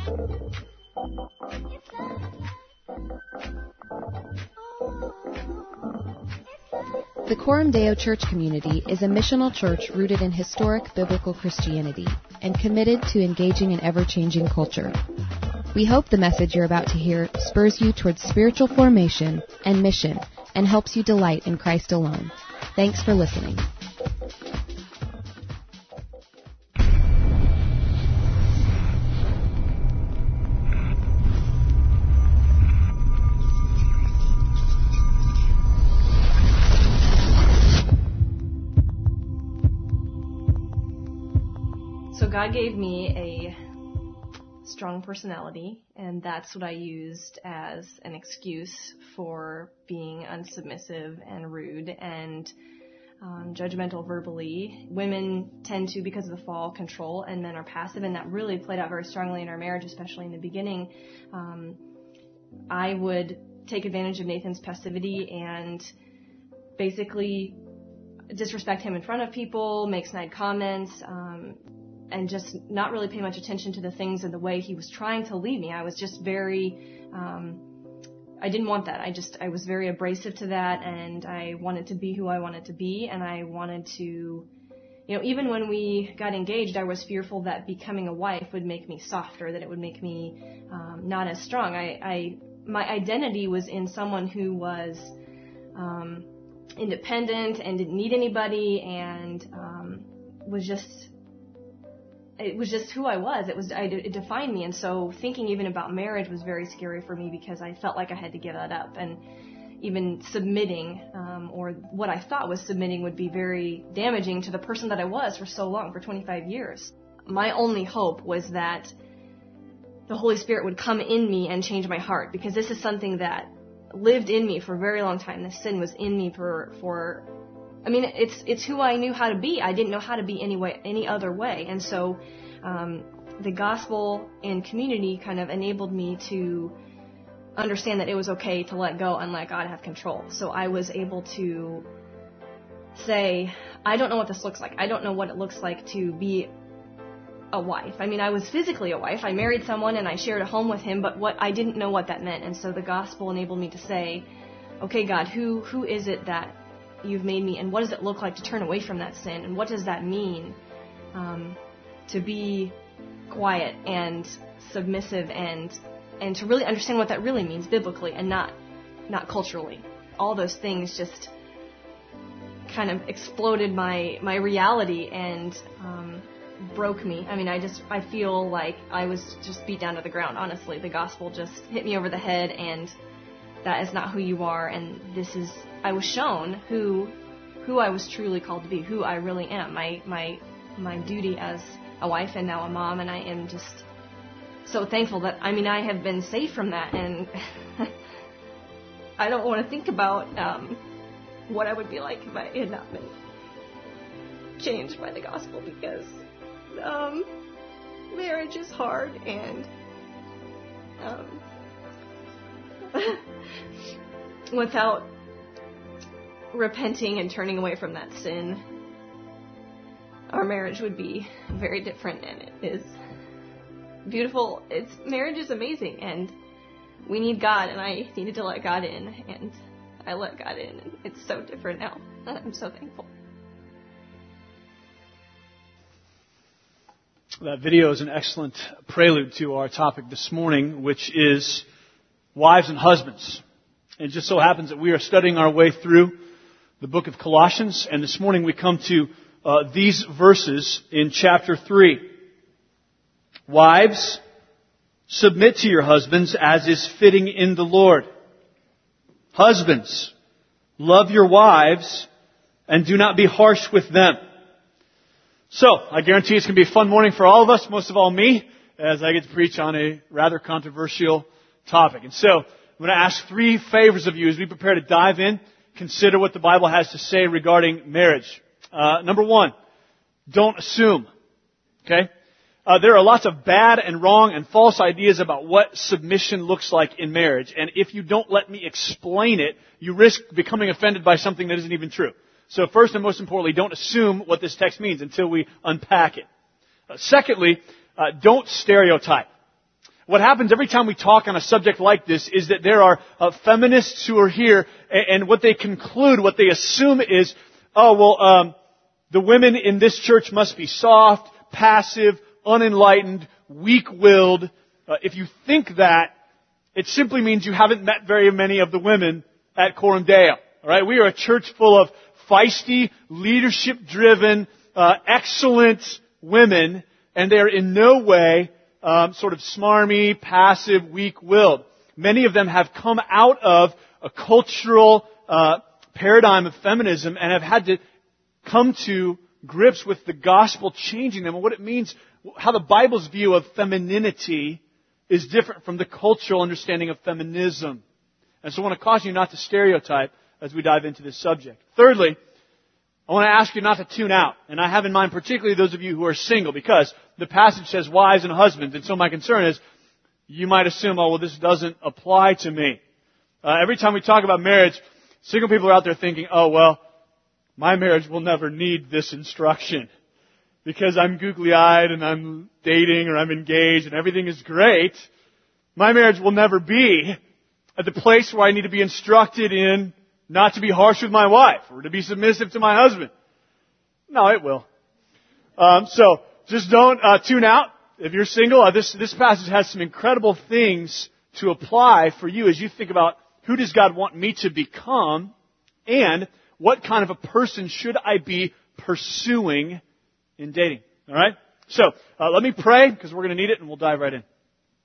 The Coram Deo Church community is a missional church rooted in historic biblical Christianity and committed to engaging an ever-changing culture. We hope the message you're about to hear spurs you towards spiritual formation and mission and helps you delight in Christ alone. Thanks for listening. So God gave me a strong personality, and that's what I used as an excuse for being unsubmissive and rude and judgmental verbally. Women tend to, because of the fall, control, and men are passive, and that really played out very strongly in our marriage, especially in the beginning. I would take advantage of Nathan's passivity and basically disrespect him in front of people, make snide comments, and just not really pay much attention to the things and the way he was trying to lead me. I was just very, I didn't want that. I was very abrasive to that, and I wanted to be who I wanted to be, and I wanted to, even when we got engaged, I was fearful that becoming a wife would make me softer, that it would make me not as strong. My identity was in someone who was independent and didn't need anybody, and it was just who I was. It defined me. And so thinking even about marriage was very scary for me because I felt like I had to give that up. And even submitting, or what I thought was submitting, would be very damaging to the person that I was for so long, for 25 years. My only hope was that the Holy Spirit would come in me and change my heart, because this is something that lived in me for a very long time. This sin was in me it's who I knew how to be. I didn't know how to be any other way. And so the gospel and community kind of enabled me to understand that it was okay to let go and let God have control. So I was able to say, I don't know what this looks like. I don't know what it looks like to be a wife. I was physically a wife. I married someone and I shared a home with him, but I didn't know what that meant. And so the gospel enabled me to say, okay, God, who is it that you've made me, and what does it look like to turn away from that sin, and what does that mean to be quiet and submissive and to really understand what that really means biblically and not culturally. All those things just kind of exploded my reality and broke me. I feel like I was just beat down to the ground, honestly. The gospel just hit me over the head, and that is not who you are, and I was shown who I was truly called to be, who I really am, my duty as a wife and now a mom, and I am just so thankful that, I have been saved from that, and I don't want to think about what I would be like if I had not been changed by the gospel, because marriage is hard, and without repenting and turning away from that sin, our marriage would be very different, and it is beautiful. Marriage is amazing, and we need God, and I needed to let God in, and I let God in, and it's so different now, and I'm so thankful. That video is an excellent prelude to our topic this morning, which is wives and husbands. And it just so happens that we are studying our way through the book of Colossians, and this morning we come to these verses in chapter 3. Wives, submit to your husbands as is fitting in the Lord. Husbands, love your wives and do not be harsh with them. So, I guarantee it's going to be a fun morning for all of us, most of all me, as I get to preach on a rather controversial topic. And so, I'm going to ask 3 favors of you as we prepare to dive in, consider what the Bible has to say regarding marriage. Number 1, don't assume. Okay? There are lots of bad and wrong and false ideas about what submission looks like in marriage. And if you don't let me explain it, you risk becoming offended by something that isn't even true. So first and most importantly, don't assume what this text means until we unpack it. Secondly, don't stereotype. what happens every time we talk on a subject like this is that there are feminists who are here, and what they conclude, what they assume is, the women in this church must be soft, passive, unenlightened, weak-willed. If you think that, it simply means you haven't met very many of the women at Coram Deo. All right, we are a church full of feisty, leadership-driven, excellent women, and they are in no way sort of smarmy, passive, weak-willed. Many of them have come out of a cultural paradigm of feminism and have had to come to grips with the gospel changing them and what it means, how the Bible's view of femininity is different from the cultural understanding of feminism. And so I want to caution you not to stereotype as we dive into this subject. Thirdly, I want to ask you not to tune out. And I have in mind particularly those of you who are single, because the passage says wives and husbands. And so my concern is you might assume, this doesn't apply to me. Every time we talk about marriage, single people are out there thinking, my marriage will never need this instruction because I'm googly-eyed and I'm dating or I'm engaged and everything is great. My marriage will never be at the place where I need to be instructed in not to be harsh with my wife or to be submissive to my husband. No, it will. So just don't tune out. If you're single, this passage has some incredible things to apply for you as you think about who does God want me to become and what kind of a person should I be pursuing in dating. All right? So let me pray because we're going to need it and we'll dive right in.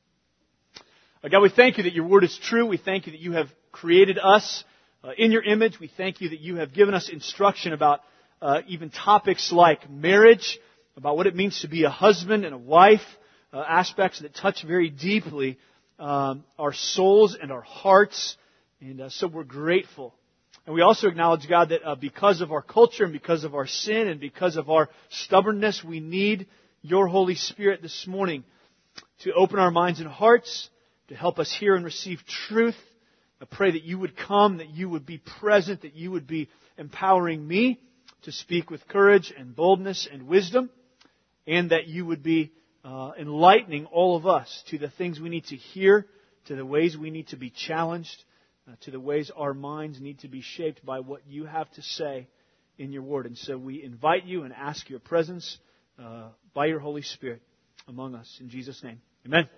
God, we thank you that your word is true. We thank you that you have created us in your image. We thank you that you have given us instruction about even topics like marriage, about what it means to be a husband and a wife, aspects that touch very deeply our souls and our hearts. And so we're grateful. And we also acknowledge, God, that because of our culture and because of our sin and because of our stubbornness, we need your Holy Spirit this morning to open our minds and hearts, to help us hear and receive truth. I pray that you would come, that you would be present, that you would be empowering me to speak with courage and boldness and wisdom, and that you would be enlightening all of us to the things we need to hear, to the ways we need to be challenged, to the ways our minds need to be shaped by what you have to say in your word. And so we invite you and ask your presence by your Holy Spirit among us. In Jesus' name, amen.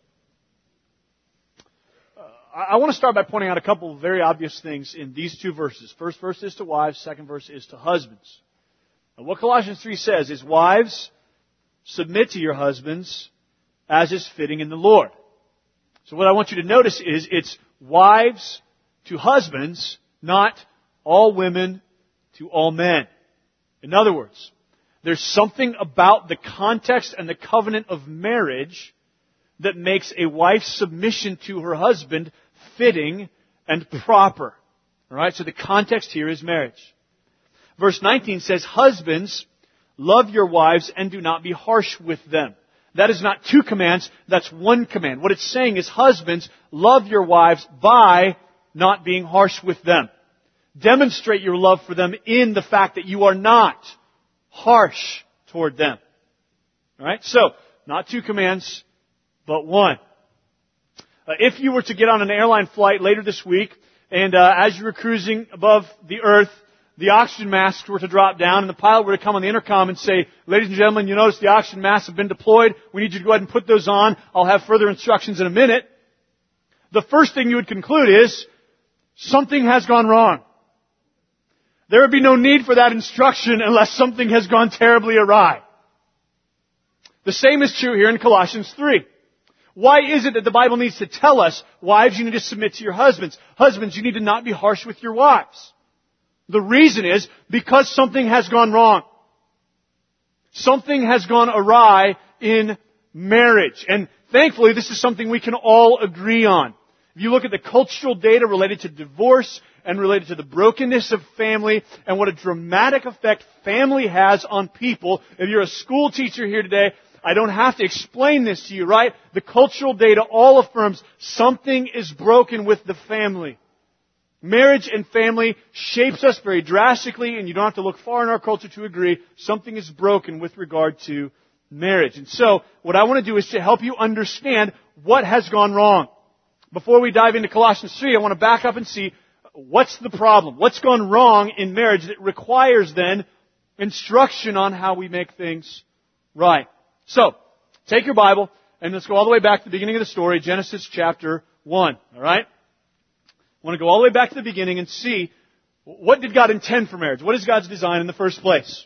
I want to start by pointing out a couple of very obvious things in these two verses. First verse is to wives, second verse is to husbands. And what Colossians 3 says is, wives, submit to your husbands as is fitting in the Lord. So what I want you to notice is it's wives to husbands, not all women to all men. In other words, there's something about the context and the covenant of marriage that makes a wife's submission to her husband fitting and proper. All right, so the context here is marriage. Verse 19 says, husbands, love your wives and do not be harsh with them. That is not two commands, that's one command. What it's saying is, husbands, love your wives by not being harsh with them. Demonstrate your love for them in the fact that you are not harsh toward them. All right, so not two commands, but one. If you were to get on an airline flight later this week, and as you were cruising above the earth, the oxygen masks were to drop down, and the pilot were to come on the intercom and say, ladies and gentlemen, you notice the oxygen masks have been deployed. We need you to go ahead and put those on. I'll have further instructions in a minute. The first thing you would conclude is, something has gone wrong. There would be no need for that instruction unless something has gone terribly awry. The same is true here in Colossians 3. Why is it that the Bible needs to tell us, wives, you need to submit to your husbands. Husbands, you need to not be harsh with your wives. The reason is because something has gone wrong. Something has gone awry in marriage. And thankfully, this is something we can all agree on. If you look at the cultural data related to divorce and related to the brokenness of family and what a dramatic effect family has on people, if you're a school teacher here today, I don't have to explain this to you, right? The cultural data all affirms something is broken with the family. Marriage and family shapes us very drastically, and you don't have to look far in our culture to agree, something is broken with regard to marriage. And so, what I want to do is to help you understand what has gone wrong. Before we dive into Colossians 3, I want to back up and see what's the problem. What's gone wrong in marriage that requires then instruction on how we make things right. So, take your Bible and let's go all the way back to the beginning of the story, Genesis chapter 1. Alright? I want to go all the way back to the beginning and see what did God intend for marriage? What is God's design in the first place?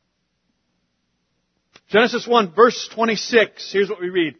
Genesis 1, verse 26. Here's what we read.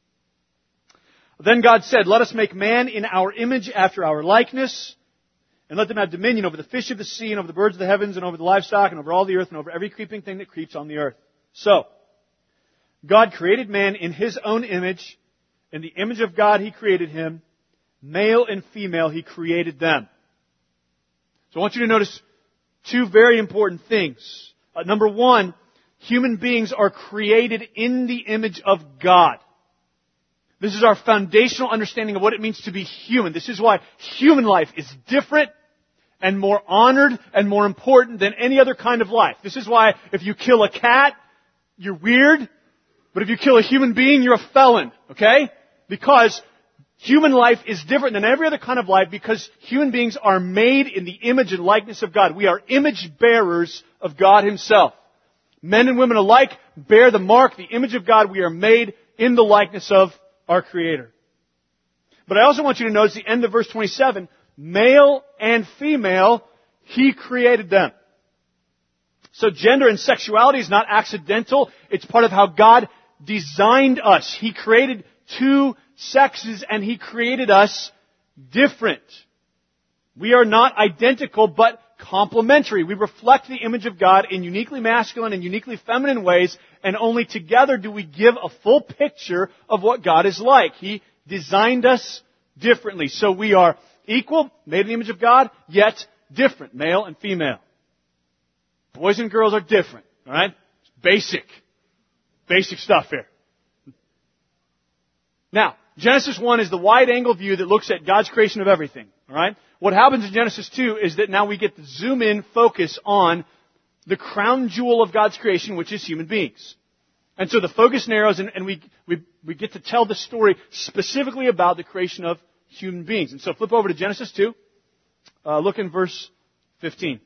Then God said, let us make man in our image after our likeness, and let them have dominion over the fish of the sea, and over the birds of the heavens, and over the livestock, and over all the earth, and over every creeping thing that creeps on the earth. So, God created man in His own image. In the image of God He created him. Male and female He created them. So I want you to notice two very important things. Number one, human beings are created in the image of God. This is our foundational understanding of what it means to be human. This is why human life is different and more honored and more important than any other kind of life. This is why if you kill a cat, you're weird, but if you kill a human being, you're a felon, okay? Because human life is different than every other kind of life because human beings are made in the image and likeness of God. We are image bearers of God Himself. Men and women alike bear the mark, the image of God. We are made in the likeness of our Creator. But I also want you to notice the end of verse 27, male and female, He created them. So gender and sexuality is not accidental. It's part of how God designed us. He created two sexes and He created us different. We are not identical but complementary. We reflect the image of God in uniquely masculine and uniquely feminine ways, and only together do we give a full picture of what God is like. He designed us differently. So we are equal, made in the image of God, yet different, male and female. Boys and girls are different, alright? Basic stuff here. Now, Genesis 1 is the wide-angle view that looks at God's creation of everything, alright? What happens in Genesis 2 is that now we get the zoom-in focus on the crown jewel of God's creation, which is human beings. And so the focus narrows and we get to tell the story specifically about the creation of human beings. And so flip over to Genesis 2. Look in verse 15.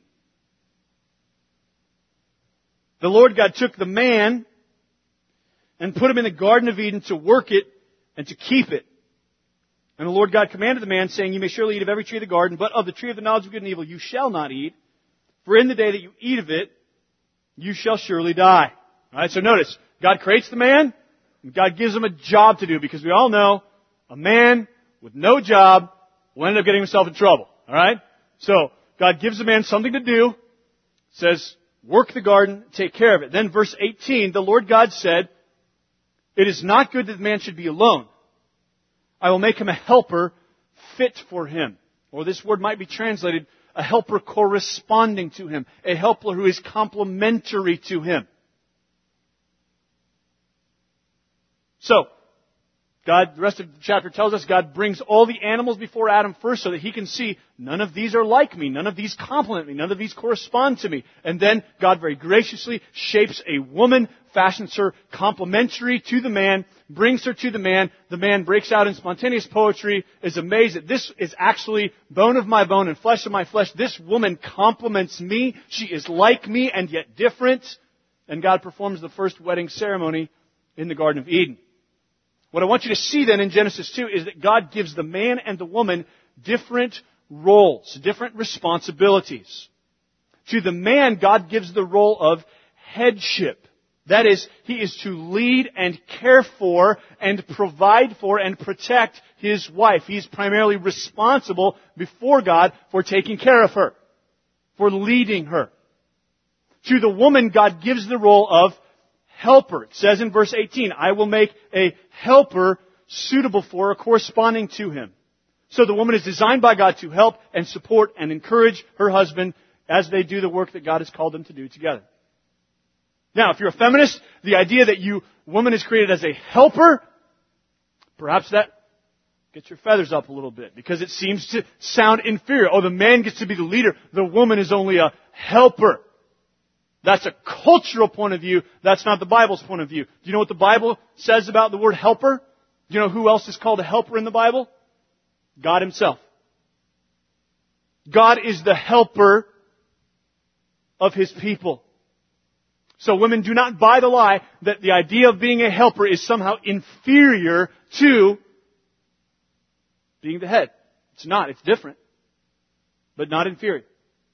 The Lord God took the man and put him in the Garden of Eden to work it and to keep it. And the Lord God commanded the man, saying, you may surely eat of every tree of the garden, but of the tree of the knowledge of good and evil you shall not eat. For in the day that you eat of it, you shall surely die. Alright, so notice, God creates the man, and God gives him a job to do, because we all know a man with no job will end up getting himself in trouble. Alright? So, God gives the man something to do, says, work the garden, take care of it. Then verse 18, the Lord God said, it is not good that the man should be alone. I will make him a helper fit for him. Or this word might be translated, a helper corresponding to him. A helper who is complementary to him. So, God, the rest of the chapter tells us God brings all the animals before Adam first so that he can see none of these are like me, none of these complement me, none of these correspond to me. And then God very graciously shapes a woman, fashions her complementary to the man, brings her to the man breaks out in spontaneous poetry, is amazed that this is actually bone of my bone and flesh of my flesh. This woman complements me, she is like me and yet different. And God performs the first wedding ceremony in the Garden of Eden. What I want you to see then in Genesis 2 is that God gives the man and the woman different roles, different responsibilities. To the man, God gives the role of headship. That is, he is to lead and care for and provide for and protect his wife. He's primarily responsible before God for taking care of her, for leading her. To the woman, God gives the role of helper. It says in verse 18, I will make a helper suitable for or corresponding to him. So the woman is designed by God to help and support and encourage her husband as they do the work that God has called them to do together. Now, if you're a feminist, the idea that woman is created as a helper, perhaps that gets your feathers up a little bit because it seems to sound inferior. Oh, the man gets to be the leader. The woman is only a helper. That's a cultural point of view. That's not the Bible's point of view. Do you know what the Bible says about the word helper? You know who else is called a helper in the Bible? God Himself. God is the helper of His people. So women, do not buy the lie that the idea of being a helper is somehow inferior to being the head. It's not. It's different. But not inferior.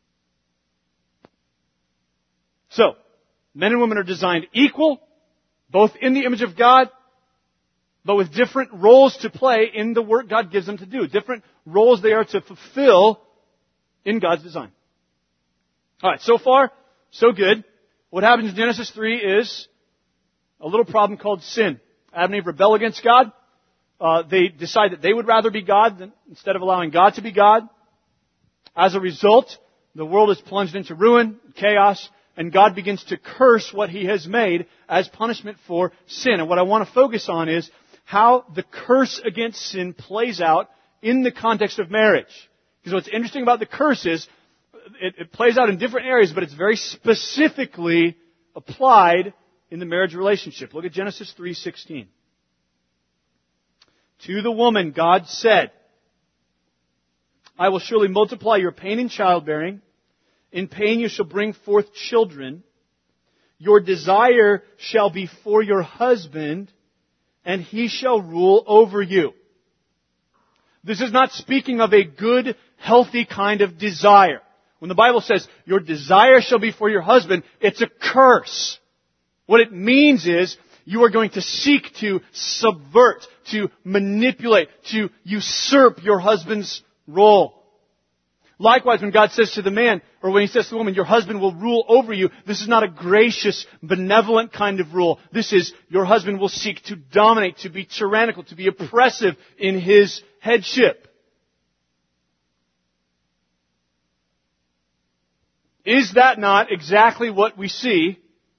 So, men and women are designed equal, both in the image of God, but with different roles to play in the work God gives them to do. Different roles they are to fulfill in God's design. Alright, so far, so good. What happens in Genesis 3 is a little problem called sin. Adam and Eve rebel against God. They decide that they would rather be God instead of allowing God to be God. As a result, the world is plunged into ruin, chaos, and God begins to curse what He has made as punishment for sin. And what I want to focus on is how the curse against sin plays out in the context of marriage. Because what's interesting about the curse is it plays out in different areas, but it's very specifically applied in the marriage relationship. Look at Genesis 3:16. To the woman, God said, I will surely multiply your pain in childbearing. In pain you shall bring forth children. Your desire shall be for your husband, and he shall rule over you. This is not speaking of a good, healthy kind of desire. When the Bible says, your desire shall be for your husband, it's a curse. What it means is, you are going to seek to subvert, to manipulate, to usurp your husband's role. Likewise, when God says to the man, or when He says to the woman, your husband will rule over you, this is not a gracious, benevolent kind of rule. This is, your husband will seek to dominate, to be tyrannical, to be oppressive in his headship. Is that not exactly what we see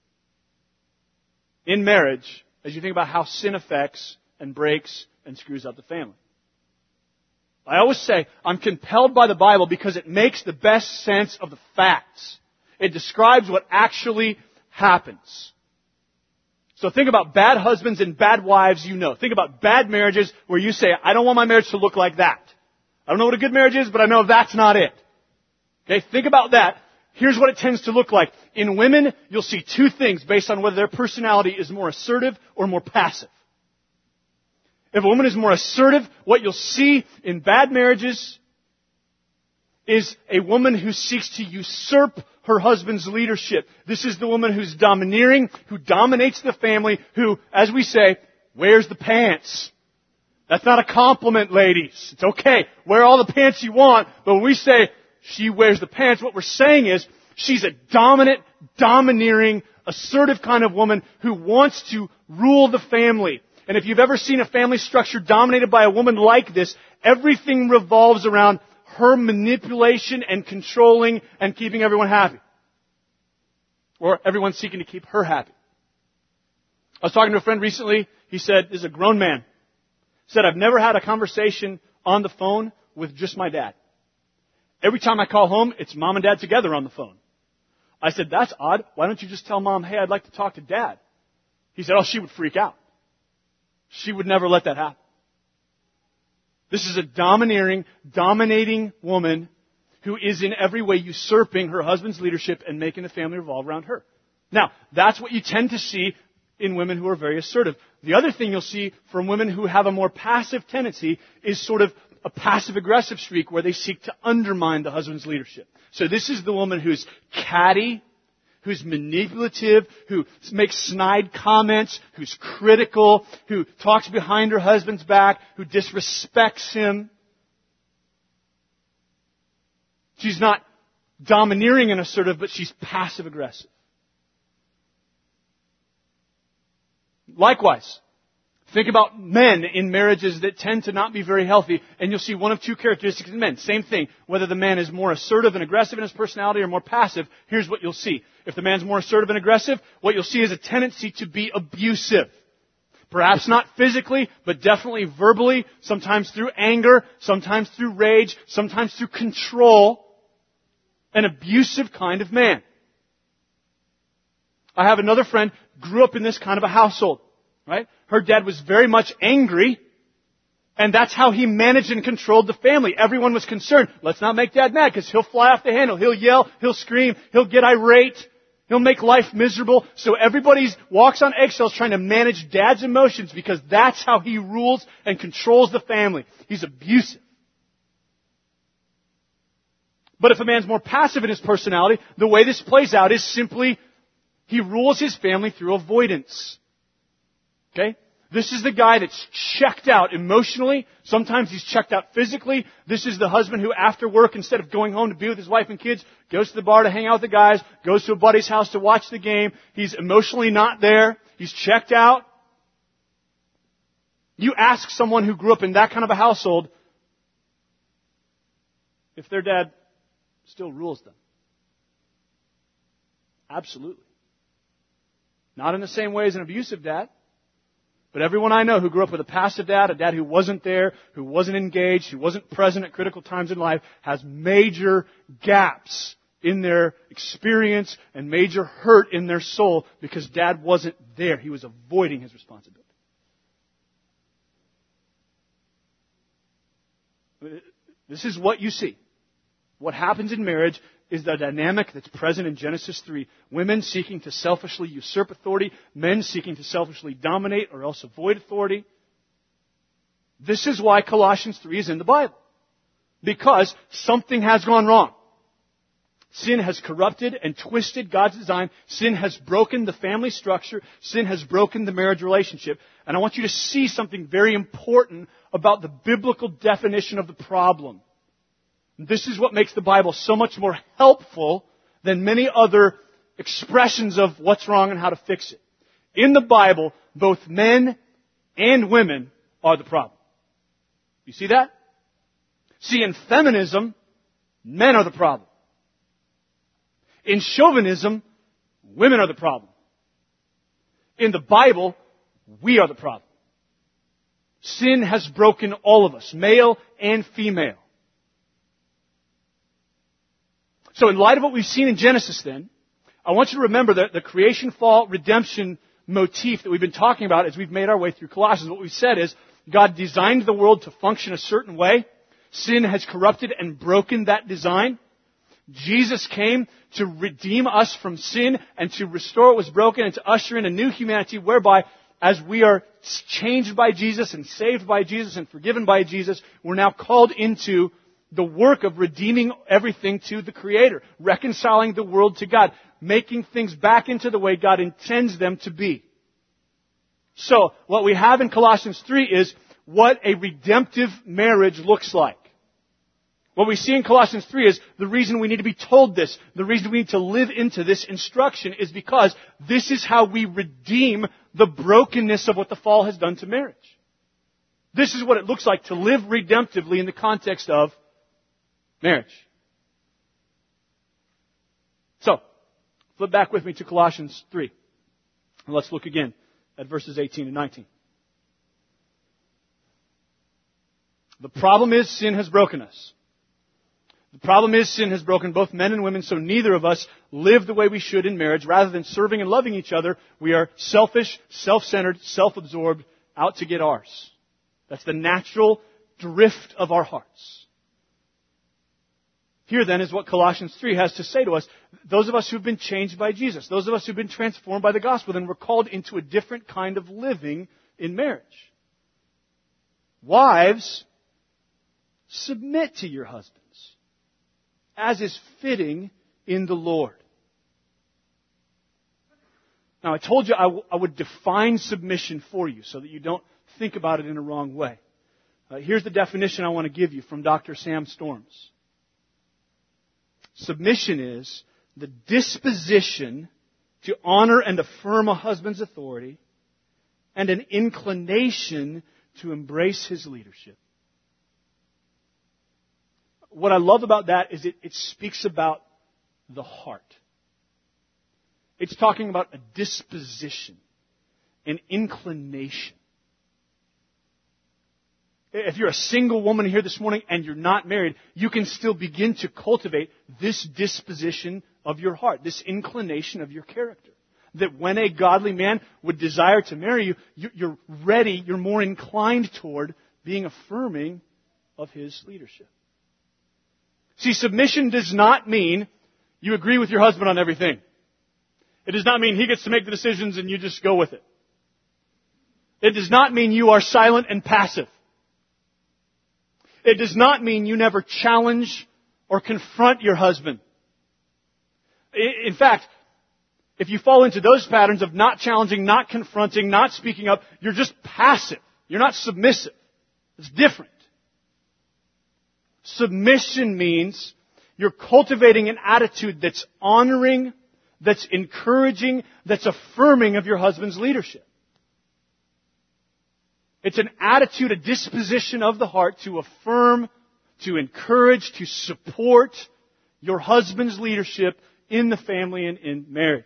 in marriage as you think about how sin affects and breaks and screws up the family? I always say, I'm compelled by the Bible because it makes the best sense of the facts. It describes what actually happens. So think about bad husbands and bad wives you know. Think about bad marriages where you say, I don't want my marriage to look like that. I don't know what a good marriage is, but I know that's not it. Okay, think about that. Here's what it tends to look like. In women, you'll see two things based on whether their personality is more assertive or more passive. If a woman is more assertive, what you'll see in bad marriages is a woman who seeks to usurp her husband's leadership. This is the woman who's domineering, who dominates the family, who, as we say, wears the pants. That's not a compliment, ladies. It's okay. Wear all the pants you want, but when we say she wears the pants, what we're saying is she's a dominant, domineering, assertive kind of woman who wants to rule the family. And if you've ever seen a family structure dominated by a woman like this, everything revolves around her manipulation and controlling and keeping everyone happy. Or everyone seeking to keep her happy. I was talking to a friend recently. He said, this is a grown man. He said, I've never had a conversation on the phone with just my dad. Every time I call home, it's mom and dad together on the phone. I said, that's odd. Why don't you just tell mom, hey, I'd like to talk to dad? He said, oh, she would freak out. She would never let that happen. This is a domineering, dominating woman who is in every way usurping her husband's leadership and making the family revolve around her. Now, that's what you tend to see in women who are very assertive. The other thing you'll see from women who have a more passive tendency is sort of a passive-aggressive streak where they seek to undermine the husband's leadership. So this is the woman who's catty, who's manipulative, who makes snide comments, who's critical, who talks behind her husband's back, who disrespects him. She's not domineering and assertive, but she's passive-aggressive. Likewise, think about men in marriages that tend to not be very healthy, and you'll see one of two characteristics in men. Same thing. Whether the man is more assertive and aggressive in his personality or more passive, here's what you'll see. If the man's more assertive and aggressive, what you'll see is a tendency to be abusive. Perhaps not physically, but definitely verbally, sometimes through anger, sometimes through rage, sometimes through control. An abusive kind of man. I have another friend, grew up in this kind of a household. right? Her dad was very much angry, and that's how he managed and controlled the family. Everyone was concerned. Let's not make Dad mad, because he'll fly off the handle. He'll yell, he'll scream, he'll get irate, he'll make life miserable. So everybody walks on eggshells trying to manage Dad's emotions, because that's how he rules and controls the family. He's abusive. But if a man's more passive in his personality, the way this plays out is simply he rules his family through avoidance. Okay? This is the guy that's checked out emotionally. Sometimes he's checked out physically. This is the husband who, after work, instead of going home to be with his wife and kids, goes to the bar to hang out with the guys, goes to a buddy's house to watch the game. He's emotionally not there. He's checked out. You ask someone who grew up in that kind of a household if their dad still rules them. Absolutely. Not in the same way as an abusive dad. But everyone I know who grew up with a passive dad, a dad who wasn't there, who wasn't engaged, who wasn't present at critical times in life, has major gaps in their experience and major hurt in their soul because Dad wasn't there. He was avoiding his responsibility. This is what you see. What happens in marriage is the dynamic that's present in Genesis 3. Women seeking to selfishly usurp authority, men seeking to selfishly dominate or else avoid authority. This is why Colossians 3 is in the Bible. Because something has gone wrong. Sin has corrupted and twisted God's design. Sin has broken the family structure. Sin has broken the marriage relationship. And I want you to see something very important about the biblical definition of the problem. This is what makes the Bible so much more helpful than many other expressions of what's wrong and how to fix it. In the Bible, both men and women are the problem. You see that? See, in feminism, men are the problem. In chauvinism, women are the problem. In the Bible, we are the problem. Sin has broken all of us, male and female. So in light of what we've seen in Genesis then, I want you to remember that the creation, fall, redemption motif that we've been talking about as we've made our way through Colossians. What we've said is God designed the world to function a certain way. Sin has corrupted and broken that design. Jesus came to redeem us from sin and to restore what was broken and to usher in a new humanity whereby as we are changed by Jesus and saved by Jesus and forgiven by Jesus, we're now called into the work of redeeming everything to the Creator, reconciling the world to God, making things back into the way God intends them to be. So, what we have in Colossians 3 is what a redemptive marriage looks like. What we see in Colossians 3 is the reason we need to be told this, the reason we need to live into this instruction is because this is how we redeem the brokenness of what the fall has done to marriage. This is what it looks like to live redemptively in the context of marriage. So, flip back with me to Colossians 3. And let's look again at verses 18 and 19. The problem is sin has broken us. The problem is sin has broken both men and women, so neither of us live the way we should in marriage. Rather than serving and loving each other, we are selfish, self-centered, self-absorbed, out to get ours. That's the natural drift of our hearts. Here then is what Colossians 3 has to say to us. Those of us who've been changed by Jesus, those of us who've been transformed by the gospel, then we're called into a different kind of living in marriage. Wives, submit to your husbands, as is fitting in the Lord. Now, I told you I would define submission for you so that you don't think about it in a wrong way. Here's the definition I want to give you from Dr. Sam Storms. Submission is the disposition to honor and affirm a husband's authority and an inclination to embrace his leadership. What I love about that is it speaks about the heart. It's talking about a disposition, an inclination. If you're a single woman here this morning and you're not married, you can still begin to cultivate this disposition of your heart, this inclination of your character. that when a godly man would desire to marry you, you're ready, you're more inclined toward being affirming of his leadership. See, submission does not mean you agree with your husband on everything. It does not mean he gets to make the decisions and you just go with it. It does not mean you are silent and passive. It does not mean you never challenge or confront your husband. In fact, if you fall into those patterns of not challenging, not confronting, not speaking up, you're just passive. You're not submissive. It's different. Submission means you're cultivating an attitude that's honoring, that's encouraging, that's affirming of your husband's leadership. It's an attitude, a disposition of the heart to affirm, to encourage, to support your husband's leadership in the family and in marriage.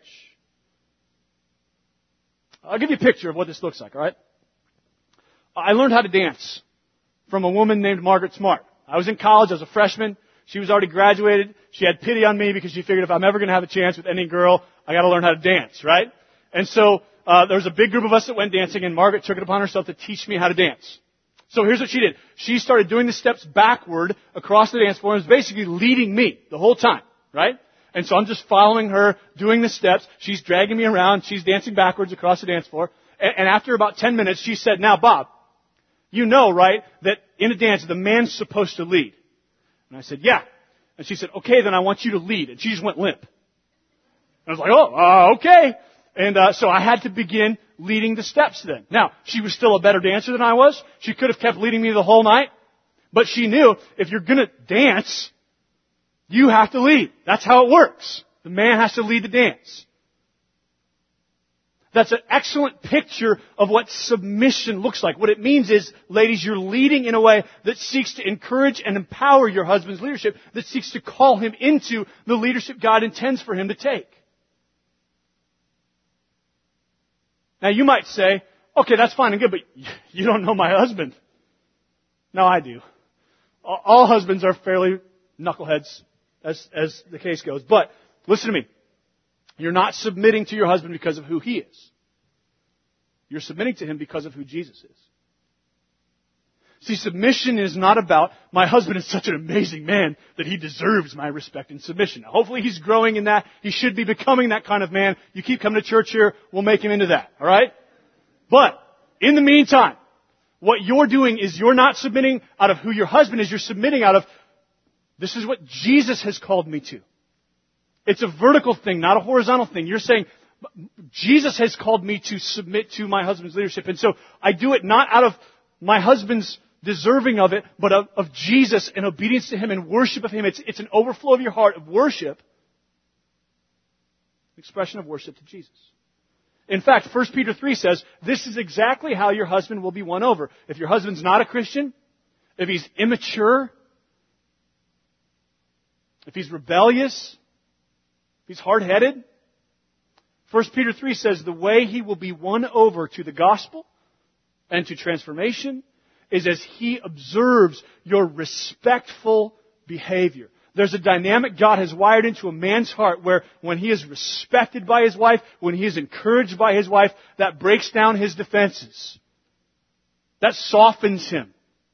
I'll give you a picture of what this looks like, all right? I learned how to dance from a woman named Margaret Smart. I was in college, I was a freshman. She was already graduated. She had pity on me because she figured if I'm ever going to have a chance with any girl, I got to learn how to dance, right? And so there was a big group of us that went dancing, and Margaret took it upon herself to teach me how to dance. So here's what she did. She started doing the steps backward across the dance floor and was basically leading me the whole time, right? And so I'm just following her, doing the steps. She's dragging me around. She's dancing backwards across the dance floor. And after about 10 minutes, she said, "Now, Bob, you know, right, that in a dance, the man's supposed to lead." And I said, "Yeah." And she said, "Okay, then I want you to lead." And she just went limp. And I was like, okay. And so I had to begin leading the steps then. Now, she was still a better dancer than I was. She could have kept leading me the whole night. But she knew if you're going to dance, you have to lead. That's how it works. The man has to lead the dance. That's an excellent picture of what submission looks like. What it means is, ladies, you're leading in a way that seeks to encourage and empower your husband's leadership, that seeks to call him into the leadership God intends for him to take. Now you might say, okay, that's fine and good, but you don't know my husband. No, I do. All husbands are fairly knuckleheads, as the case goes. But listen to me. You're not submitting to your husband because of who he is. You're submitting to him because of who Jesus is. See, submission is not about, my husband is such an amazing man that he deserves my respect and submission. Now, hopefully he's growing in that. He should be becoming that kind of man. You keep coming to church here, we'll make him into that. All right? But, in the meantime, what you're doing is you're not submitting out of who your husband is. You're submitting out of, this is what Jesus has called me to. It's a vertical thing, not a horizontal thing. You're saying, Jesus has called me to submit to my husband's leadership. And so I do it not out of my husband's deserving of it, but of Jesus and obedience to him and worship of him. It's an overflow of your heart of worship, expression of worship to Jesus. In fact, 1 Peter 3 says, this is exactly how your husband will be won over. If your husband's not a Christian, if he's immature, if he's rebellious, if he's hard-headed, 1 Peter 3 says the way he will be won over to the gospel and to transformation is as he observes your respectful behavior. There's a dynamic God has wired into a man's heart where when he is respected by his wife, when he is encouraged by his wife, that breaks down his defenses. That softens him.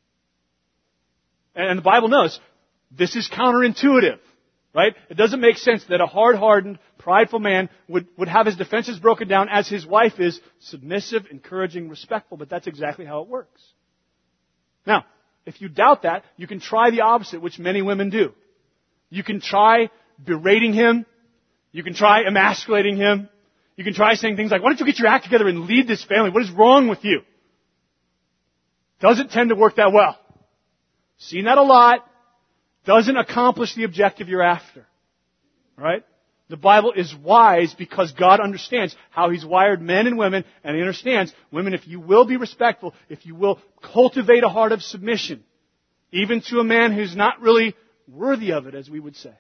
And the Bible knows this is counterintuitive. Right? It doesn't make sense that a hard-hardened, prideful man would have his defenses broken down as his wife is submissive, encouraging, respectful, but that's exactly how it works. Now, if you doubt that, you can try the opposite, which many women do. You can try berating him. You can try emasculating him. You can try saying things like, why don't you get your act together and lead this family? What is wrong with you? Doesn't tend to work that well. Seen that a lot. Doesn't accomplish the objective you're after. All right? The Bible is wise because God understands how He's wired men and women, and He understands, women, if you will be respectful, if you will cultivate a heart of submission, even to a man who's not really worthy of it, as we would say,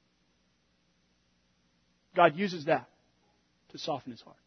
God uses that to soften His heart.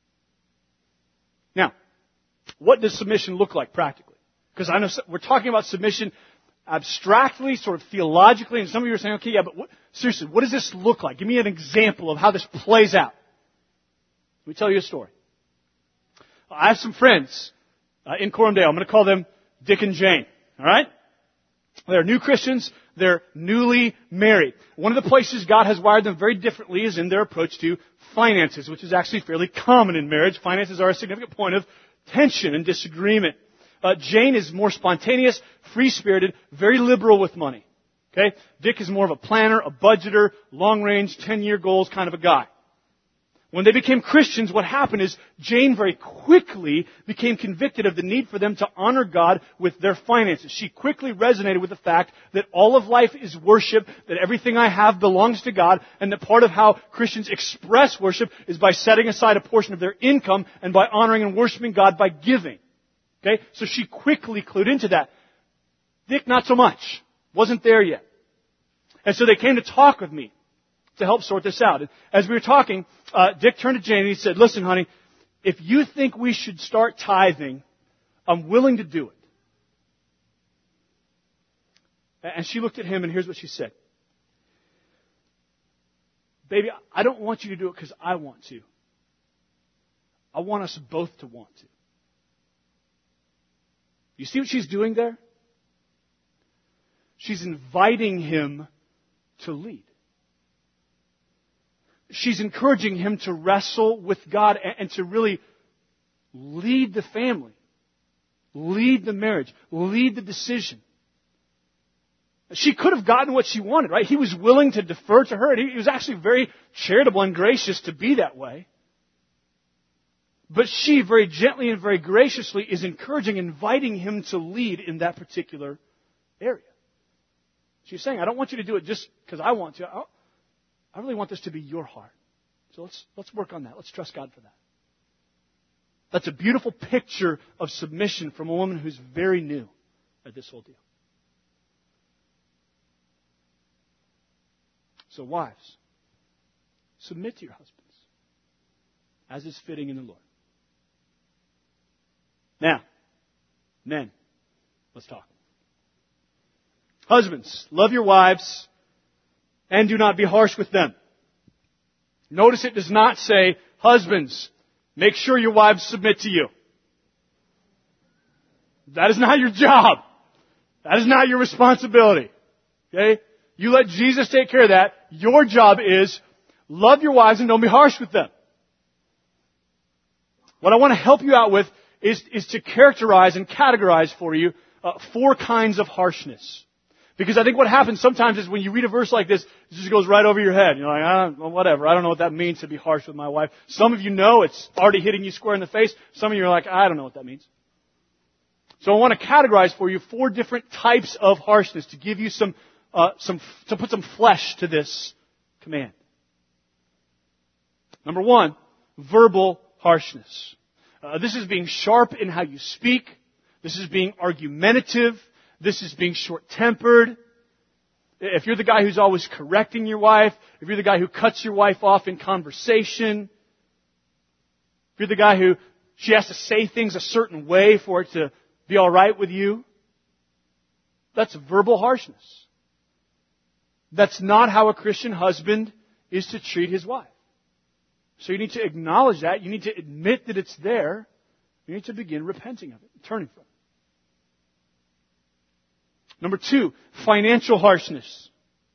Now, what does submission look like practically? Because I know we're talking about submission abstractly, sort of theologically, and some of you are saying, okay, yeah, but seriously, what does this look like? Give me an example of how this plays out. Let me tell you a story. I have some friends in Corumdale. I'm going to call them Dick and Jane. All right? They're new Christians. They're newly married. One of the places God has wired them very differently is in their approach to finances, which is actually fairly common in marriage. Finances are a significant point of tension and disagreement. Jane is more spontaneous, free-spirited, very liberal with money. Okay? Dick is more of a planner, a budgeter, long-range, 10-year goals kind of a guy. When they became Christians, what happened is Jane very quickly became convicted of the need for them to honor God with their finances. She quickly resonated with the fact that all of life is worship, that everything I have belongs to God, and that part of how Christians express worship is by setting aside a portion of their income and by honoring and worshiping God by giving. Okay? So she quickly clued into that. Dick, not so much. Wasn't there yet. And so they came to talk with me to help sort this out. And as we were talking, Dick turned to Jane and he said, listen, honey, if you think we should start tithing, I'm willing to do it. And she looked at him and here's what she said. Baby, I don't want you to do it because I want to. I want us both to want to. You see what she's doing there? She's inviting him to lead. She's encouraging him to wrestle with God and to really lead the family, lead the marriage, lead the decision. She could have gotten what she wanted, right? He was willing to defer to her, and he was actually very charitable and gracious to be that way. But she, very gently and very graciously, is encouraging, inviting him to lead in that particular area. She's saying, I don't want you to do it just because I want to. I really want this to be your heart. So let's work on that. Let's trust God for that. That's a beautiful picture of submission from a woman who's very new at this whole deal. So wives, submit to your husbands as is fitting in the Lord. Now, men, let's talk. Husbands, love your wives and do not be harsh with them. Notice it does not say, husbands, make sure your wives submit to you. That is not your job. That is not your responsibility. Okay? You let Jesus take care of that. Your job is love your wives and don't be harsh with them. What I want to help you out with is to characterize and categorize for you 4 kinds of harshness. Because I think what happens sometimes is when you read a verse like this, it just goes right over your head. You're like, whatever. I don't know what that means to be harsh with my wife. Some of you know it's already hitting you square in the face. Some of you are like, I don't know what that means. So I want to categorize for you 4 different types of harshness to give you to put some flesh to this command. Number 1, verbal harshness. This is being sharp in how you speak. This is being argumentative. This is being short-tempered. If you're the guy who's always correcting your wife, if you're the guy who cuts your wife off in conversation, if you're the guy who she has to say things a certain way for it to be all right with you, that's verbal harshness. That's not how a Christian husband is to treat his wife. So you need to acknowledge that. You need to admit that it's there. You need to begin repenting of it, turning from it. Number 2, financial harshness.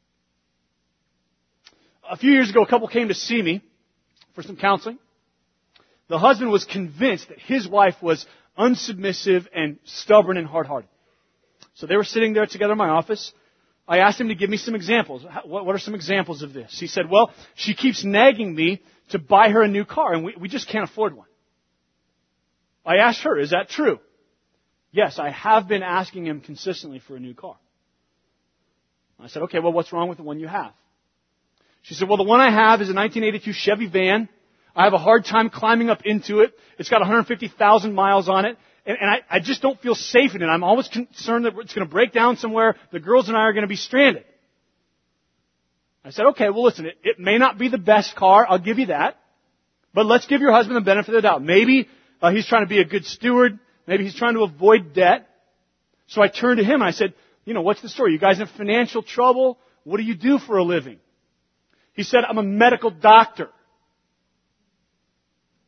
A few years ago, a couple came to see me for some counseling. The husband was convinced that his wife was unsubmissive and stubborn and hard-hearted. So they were sitting there together in my office. I asked him to give me some examples. What are some examples of this? He said, well, she keeps nagging me to buy her a new car, and we just can't afford one. I asked her, is that true? Yes, I have been asking him consistently for a new car. I said, okay, well, what's wrong with the one you have? She said, well, the one I have is a 1982 Chevy van. I have a hard time climbing up into it. It's got 150,000 miles on it. And I just don't feel safe in it. I'm always concerned that it's going to break down somewhere. The girls and I are going to be stranded. I said, okay, well, listen, it may not be the best car. I'll give you that. But let's give your husband the benefit of the doubt. Maybe he's trying to be a good steward. Maybe he's trying to avoid debt. So I turned to him and I said, what's the story? You guys in financial trouble? What do you do for a living? He said, I'm a medical doctor.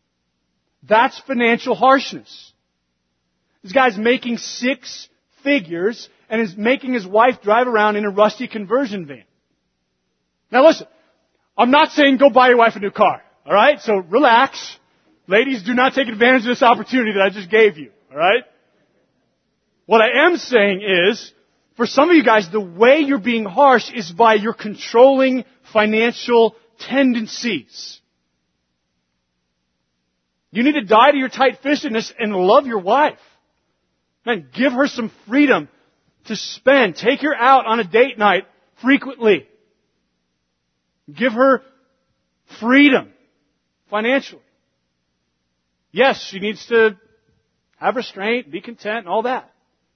That's financial harshness. This guy's making 6 figures and is making his wife drive around in a rusty conversion van. Now listen, I'm not saying go buy your wife a new car, alright? So relax. Ladies, do not take advantage of this opportunity that I just gave you, alright? What I am saying is, for some of you guys, the way you're being harsh is by your controlling financial tendencies. You need to die to your tight-fistedness and love your wife. Man, give her some freedom to spend. Take her out on a date night frequently. Give her freedom financially. Yes, she needs to have restraint, be content, and all that.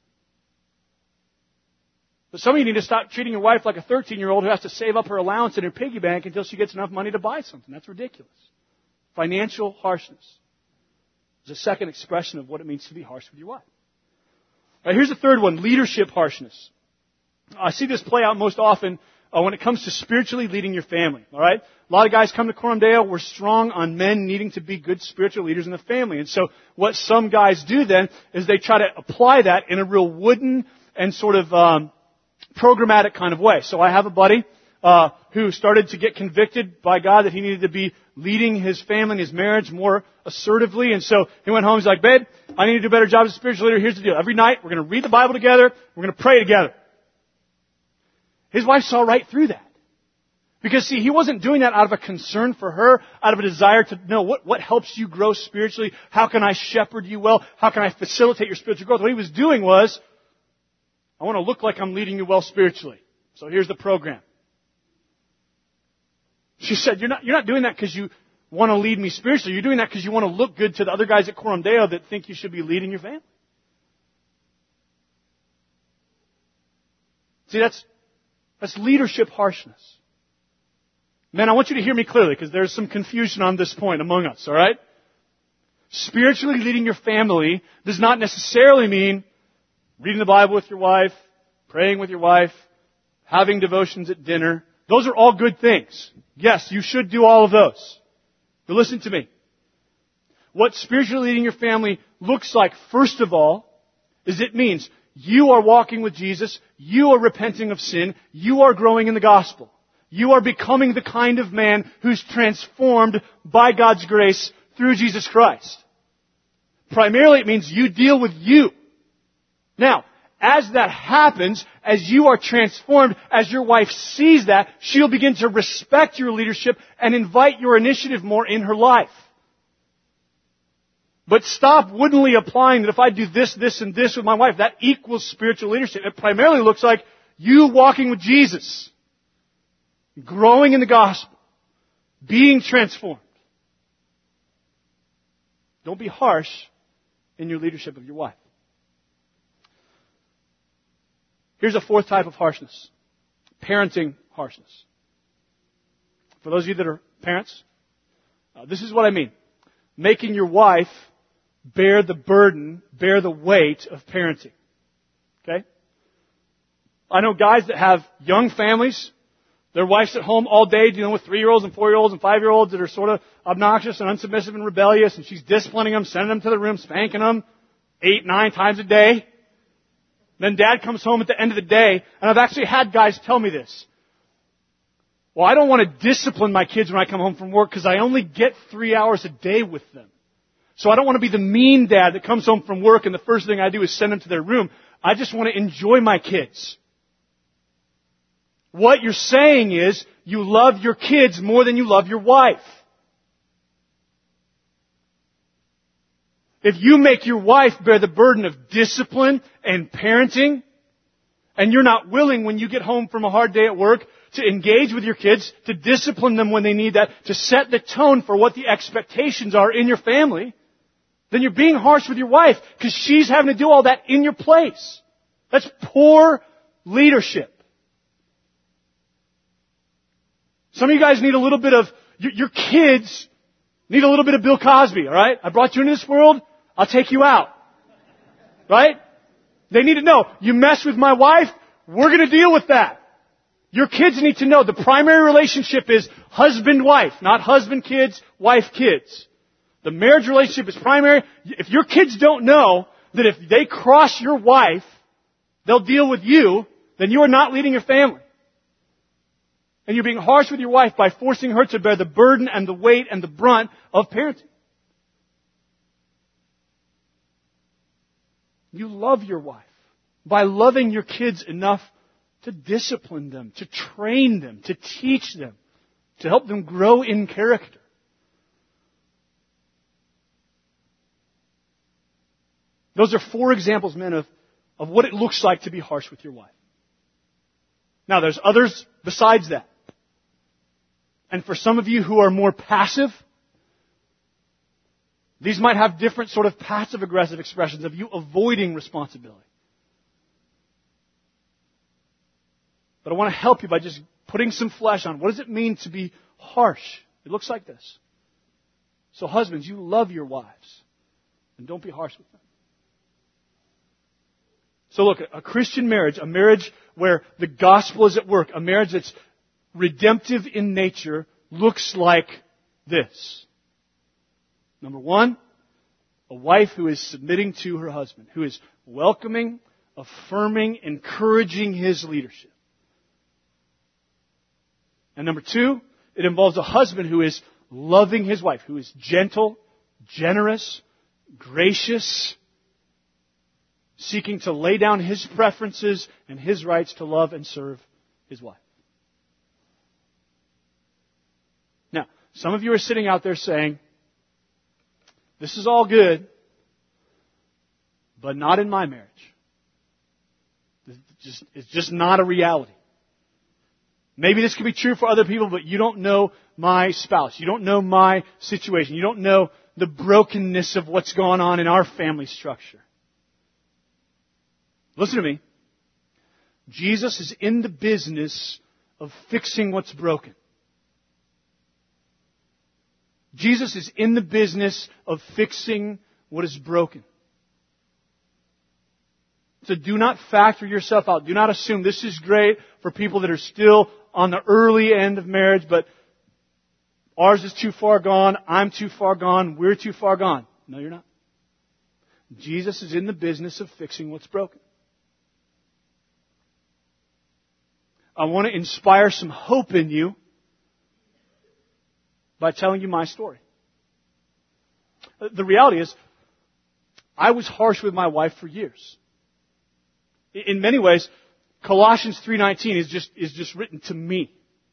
But some of you need to stop treating your wife like a 13-year-old who has to save up her allowance in her piggy bank until she gets enough money to buy something. That's ridiculous. Financial harshness is a second expression of what it means to be harsh with your wife. All right, here's the third one, leadership harshness. I see this play out most often when it comes to spiritually leading your family. All right, a lot of guys come to Coram Deo. We're strong on men needing to be good spiritual leaders in the family, and so what some guys do then is they try to apply that in a real wooden and sort of programmatic kind of way. So I have a buddy who started to get convicted by God that he needed to be leading his family and his marriage more assertively. And so he went home. He's like, babe, I need to do a better job as a spiritual leader. Here's the deal. Every night we're going to read the Bible together. We're going to pray together. His wife saw right through that. Because see, he wasn't doing that out of a concern for her, out of a desire to know what helps you grow spiritually. How can I shepherd you well? How can I facilitate your spiritual growth? What he was doing was, I want to look like I'm leading you well spiritually. So here's the program. She said, you're not doing that because you want to lead me spiritually. You're doing that because you want to look good to the other guys at Coram Deo that think you should be leading your family. See, that's leadership harshness. Men, I want you to hear me clearly because there's some confusion on this point among us, all right? Spiritually leading your family does not necessarily mean reading the Bible with your wife, praying with your wife, having devotions at dinner. Those are all good things. Yes, you should do all of those. But listen to me. What spiritually leading your family looks like, first of all, is it means you are walking with Jesus, you are repenting of sin, you are growing in the gospel. You are becoming the kind of man who's transformed by God's grace through Jesus Christ. Primarily it means you deal with you. Now, as that happens, as you are transformed, as your wife sees that, she'll begin to respect your leadership and invite your initiative more in her life. But stop woodenly applying that if I do this, this, and this with my wife, that equals spiritual leadership. It primarily looks like you walking with Jesus, growing in the gospel, being transformed. Don't be harsh in your leadership of your wife. Here's a fourth type of harshness. Parenting harshness. For those of you that are parents, this is what I mean. Making your wife bear the burden, bear the weight of parenting. Okay? I know guys that have young families. Their wife's at home all day dealing with 3-year-olds and 4-year-olds and 5-year-olds that are sort of obnoxious and unsubmissive and rebellious, and she's disciplining them, sending them to the room, spanking them 8, 9 times a day. Then dad comes home at the end of the day, and I've actually had guys tell me this. Well, I don't want to discipline my kids when I come home from work because I only get 3 hours a day with them. So I don't want to be the mean dad that comes home from work and the first thing I do is send them to their room. I just want to enjoy my kids. What you're saying is you love your kids more than you love your wife. If you make your wife bear the burden of discipline and parenting, and you're not willing when you get home from a hard day at work to engage with your kids, to discipline them when they need that, to set the tone for what the expectations are in your family, then you're being harsh with your wife because she's having to do all that in your place. That's poor leadership. Some of you guys need a little bit of, your kids need a little bit of Bill Cosby, alright? I brought you into this world, I'll take you out. Right? They need to know, you mess with my wife, we're going to deal with that. Your kids need to know the primary relationship is husband-wife, not husband-kids, wife-kids. The marriage relationship is primary. If your kids don't know that if they cross your wife, they'll deal with you, then you are not leading your family. And you're being harsh with your wife by forcing her to bear the burden and the weight and the brunt of parenting. You love your wife by loving your kids enough to discipline them, to train them, to teach them, to help them grow in character. Those are 4 examples, men, of what it looks like to be harsh with your wife. Now, there's others besides that. And for some of you who are more passive, these might have different sort of passive-aggressive expressions of you avoiding responsibility. But I want to help you by just putting some flesh on. What does it mean to be harsh? It looks like this. So husbands, you love your wives. And don't be harsh with them. So look, a Christian marriage, a marriage where the gospel is at work, a marriage that's redemptive in nature, looks like this. Number 1, a wife who is submitting to her husband, who is welcoming, affirming, encouraging his leadership. And number 2, it involves a husband who is loving his wife, who is gentle, generous, gracious, seeking to lay down his preferences and his rights to love and serve his wife. Now, some of you are sitting out there saying, this is all good, but not in my marriage. It's just not a reality. Maybe this could be true for other people, but you don't know my spouse. You don't know my situation. You don't know the brokenness of what's going on in our family structure. Listen to me. Jesus is in the business of fixing what's broken. Jesus is in the business of fixing what is broken. So do not factor yourself out. Do not assume this is great for people that are still on the early end of marriage, but ours is too far gone, I'm too far gone, we're too far gone. No, you're not. Jesus is in the business of fixing what's broken. I want to inspire some hope in you by telling you my story. The reality is, I was harsh with my wife for years. In many ways, Colossians 3:19 is just written to me.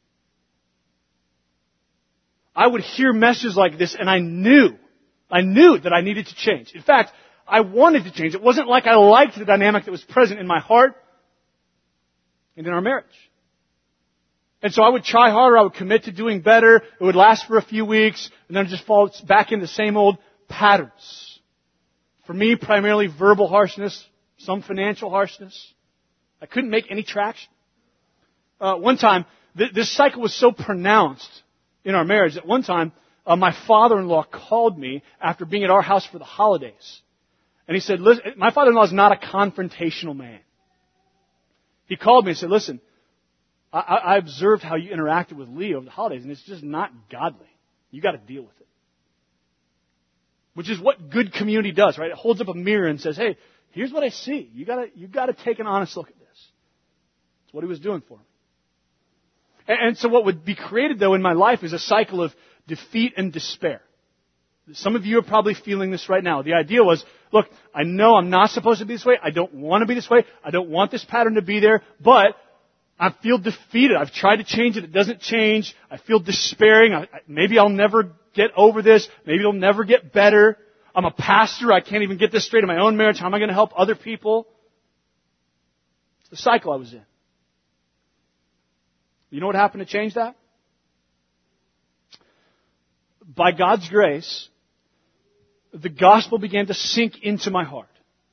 I would hear messages like this and I knew that I needed to change. In fact, I wanted to change. It wasn't like I liked the dynamic that was present in my heart and in our marriage. And so I would try harder, I would commit to doing better, it would last for a few weeks, and then it just falls back into the same old patterns. For me, primarily verbal harshness, some financial harshness. I couldn't make any traction. One time, this cycle was so pronounced in our marriage that one time, my father-in-law called me after being at our house for the holidays. And he said, listen, my father-in-law is not a confrontational man. He called me and said, listen, I observed how you interacted with Lee over the holidays, and it's just not godly. You got to deal with it. Which is what good community does, right? It holds up a mirror and says, hey, here's what I see. You got to take an honest look at this. That's what he was doing for me. And so what would be created, though, in my life is a cycle of defeat and despair. Some of you are probably feeling this right now. The idea was, look, I know I'm not supposed to be this way. I don't want to be this way. I don't want this pattern to be there, but I feel defeated. I've tried to change it. It doesn't change. I feel despairing. Maybe I'll never get over this. Maybe it'll never get better. I'm a pastor. I can't even get this straight in my own marriage. How am I going to help other people? It's the cycle I was in. You know what happened to change that? By God's grace, the gospel began to sink into my heart.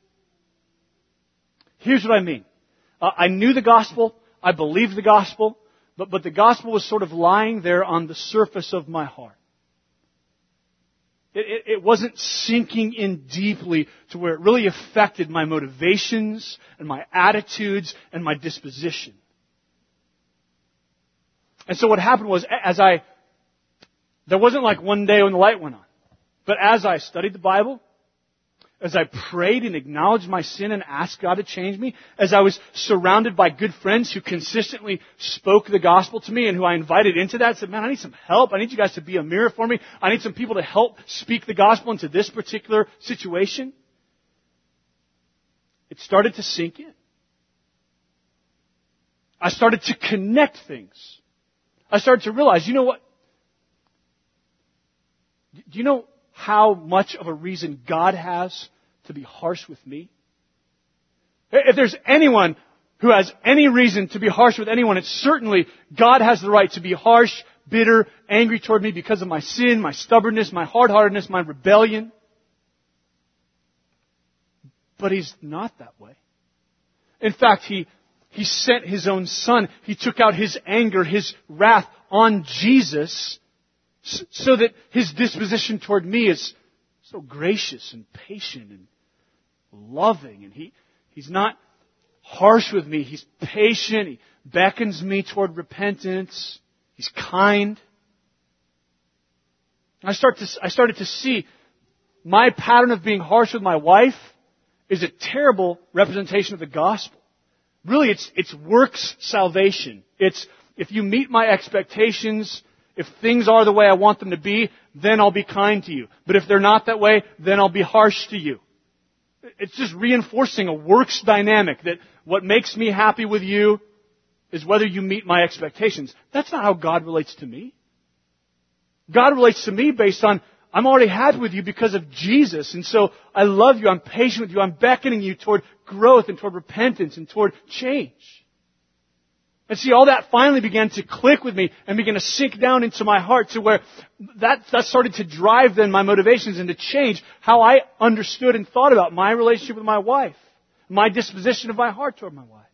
Here's what I mean. I knew the gospel. I believed the gospel, but the gospel was sort of lying there on the surface of my heart. It wasn't sinking in deeply to where it really affected my motivations and my attitudes and my disposition. And so what happened was, there wasn't like one day when the light went on. But as I studied the Bible, as I prayed and acknowledged my sin and asked God to change me, as I was surrounded by good friends who consistently spoke the gospel to me and who I invited into that, said, man, I need some help. I need you guys to be a mirror for me. I need some people to help speak the gospel into this particular situation. It started to sink in. I started to connect things. I started to realize, you know what? Do you know how much of a reason God has to be harsh with me? If there's anyone who has any reason to be harsh with anyone, it's certainly God has the right to be harsh, bitter, angry toward me because of my sin, my stubbornness, my hard-heartedness, my rebellion. But He's not that way. In fact, He sent His own Son. He took out His anger, His wrath on Jesus so that His disposition toward me is so gracious and patient and loving. And He's not harsh with me. He's patient. He beckons me toward repentance. He's kind. I started to see my pattern of being harsh with my wife is a terrible representation of the gospel. Really, it's works salvation. It's if you meet my expectations, if things are the way I want them to be, then I'll be kind to you. But if they're not that way, then I'll be harsh to you. It's just reinforcing a works dynamic that what makes me happy with you is whether you meet my expectations. That's not how God relates to me. God relates to me based on I'm already happy with you because of Jesus. And so I love you. I'm patient with you. I'm beckoning you toward growth and toward repentance and toward change. And see, all that finally began to click with me and began to sink down into my heart to where that started to drive then my motivations and to change how I understood and thought about my relationship with my wife, my disposition of my heart toward my wife.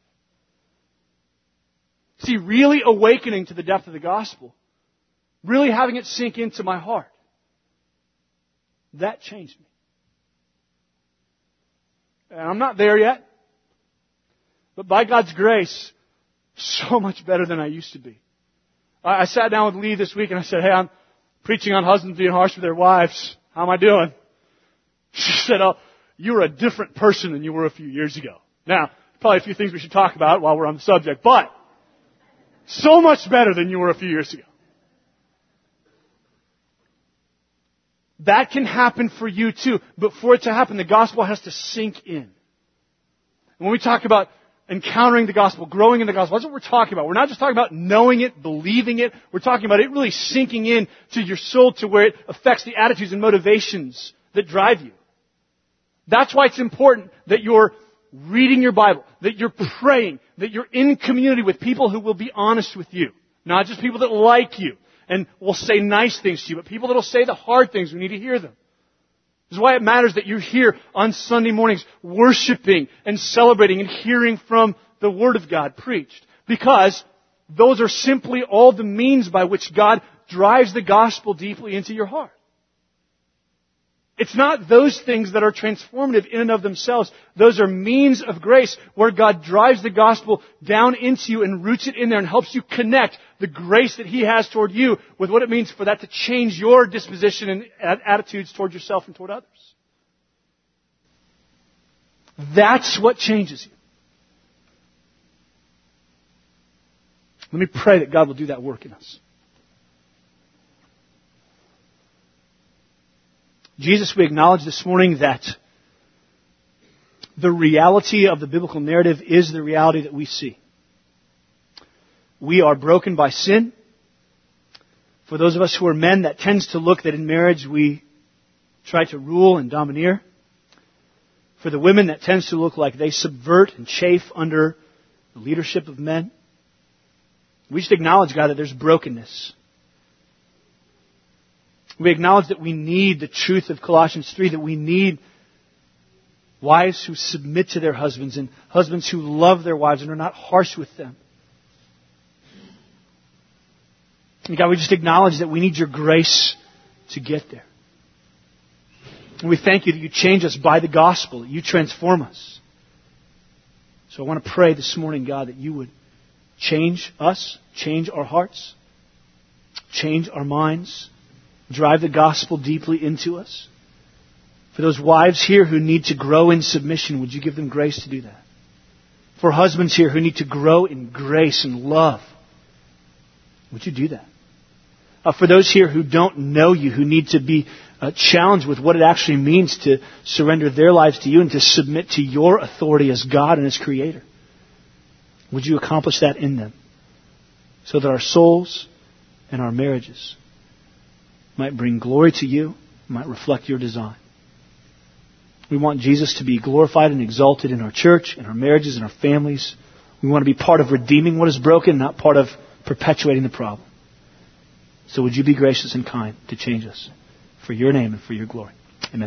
See, really awakening to the depth of the gospel, really having it sink into my heart, that changed me. And I'm not there yet, but by God's grace, so much better than I used to be. I sat down with Lee this week and I said, hey, I'm preaching on husbands being harsh with their wives. How am I doing? She said, oh, you're a different person than you were a few years ago. Now, probably a few things we should talk about while we're on the subject, but so much better than you were a few years ago. That can happen for you too, but for it to happen, the gospel has to sink in. And when we talk about encountering the gospel, growing in the gospel, that's what we're talking about. We're not just talking about knowing it, believing it. We're talking about it really sinking in to your soul to where it affects the attitudes and motivations that drive you. That's why it's important that you're reading your Bible, that you're praying, that you're in community with people who will be honest with you. Not just people that like you and will say nice things to you, but people that will say the hard things when you need to hear them. This is why it matters that you're here on Sunday mornings worshiping and celebrating and hearing from the Word of God preached. Because those are simply all the means by which God drives the gospel deeply into your heart. It's not those things that are transformative in and of themselves. Those are means of grace where God drives the gospel down into you and roots it in there and helps you connect the grace that He has toward you with what it means for that to change your disposition and attitudes toward yourself and toward others. That's what changes you. Let me pray that God will do that work in us. Jesus, we acknowledge this morning that the reality of the biblical narrative is the reality that we see. We are broken by sin. For those of us who are men, that tends to look that in marriage we try to rule and domineer. For the women, that tends to look like they subvert and chafe under the leadership of men. We just acknowledge, God, that there's brokenness. We acknowledge that we need the truth of Colossians 3, that we need wives who submit to their husbands and husbands who love their wives and are not harsh with them. And God, we just acknowledge that we need your grace to get there. And we thank you that you change us by the gospel, that you transform us. So I want to pray this morning, God, that you would change us, change our hearts, change our minds, Drive the gospel deeply into us. For those wives here who need to grow in submission, would you give them grace to do that? For husbands here who need to grow in grace and love, would you do that? For those here who don't know you, who need to be challenged with what it actually means to surrender their lives to you and to submit to your authority as God and as Creator, would you accomplish that in them so that our souls and our marriages might bring glory to you, might reflect your design? We want Jesus to be glorified and exalted in our church, in our marriages, in our families. We want to be part of redeeming what is broken, not part of perpetuating the problem. So would you be gracious and kind to change us for your name and for your glory? Amen.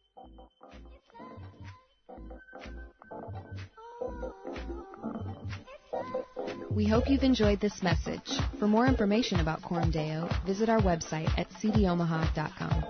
We hope you've enjoyed this message. For more information about Coram Deo, visit our website at cdomaha.com.